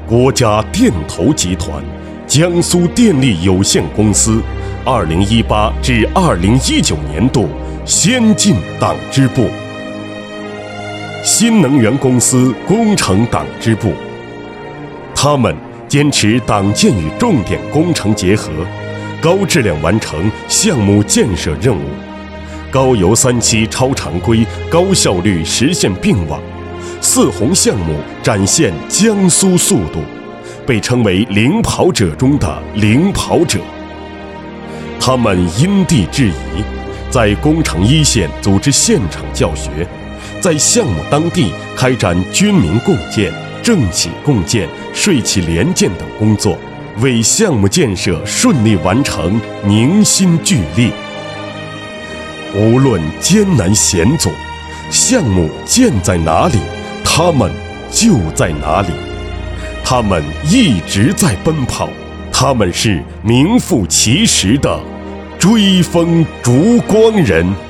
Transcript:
国家电投集团、江苏电力有限公司2018至2019年度先进党支部，新能源公司工程党支部。他们坚持党建与重点工程结合，高质量完成项目建设任务，高邮3期超常规高效率实现并网，4红项目展现江苏速度，被称为领跑者中的领跑者。他们因地制宜，在工程一线组织现场教学，在项目当地开展军民共建、政企共建、税企联建等工作，为项目建设顺利完成凝心聚力。无论艰难险阻，项目建在哪里，他们就在哪里。他们一直在奔跑，他们是名副其实的追风逐光人。